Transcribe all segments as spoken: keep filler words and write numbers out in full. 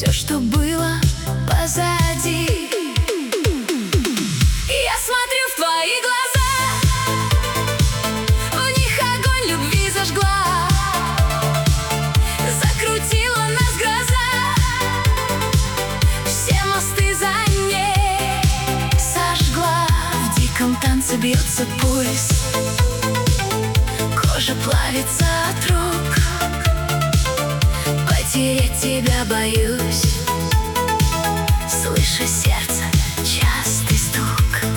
все, что было позади. Я смотрю в твои глаза, в них огонь любви зажгла, закрутила нас гроза, все мосты за ней сожгла. В диком танце бьется пульс, кожа плавится от рук, потерять тебя боюсь, слыша сердце частый стук.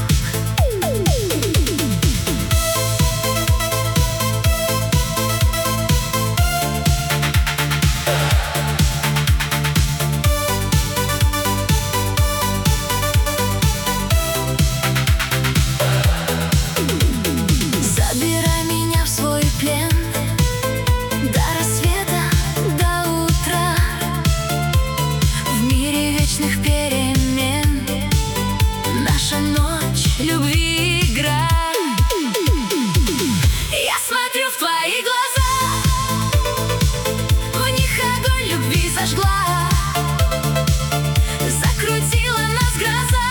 Забирай меня в свой плен, до рассвета, до утра, в мире вечных перемен наша ночь любви игра. Я смотрю в твои глаза, в них огонь любви зажгла, закрутила нас гроза,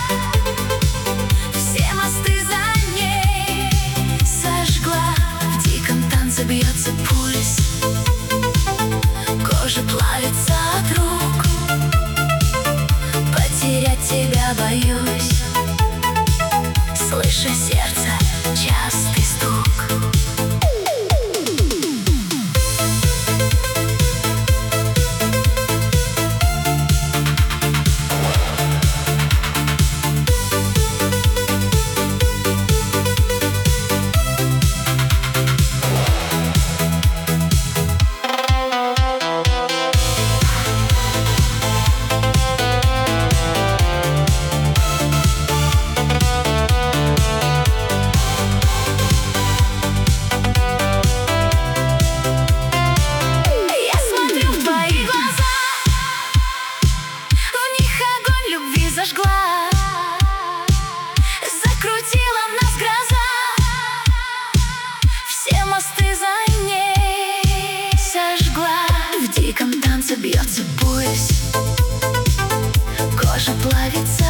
все мосты за ней сожгла. В диком танце бьется пульс, кожа плавится от рук, потерять тебя боюсь, слыша сердце частый стук. Зажгла, закрутила нас гроза, все мосты за ней сожгла. В диком танце бьется пульс, кожа плавится